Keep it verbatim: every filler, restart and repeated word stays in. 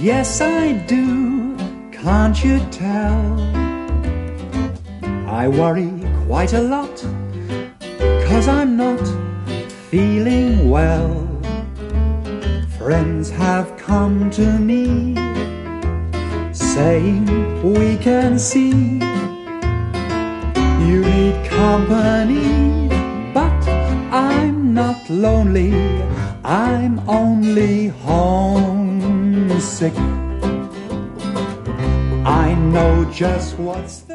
Yes, I do, can't you tell? I worry quite a lot, 'cause I'm not feeling well. Friends have come to me, saying we can see you need company, but I'm not lonely, I'm only homesick. I know just what's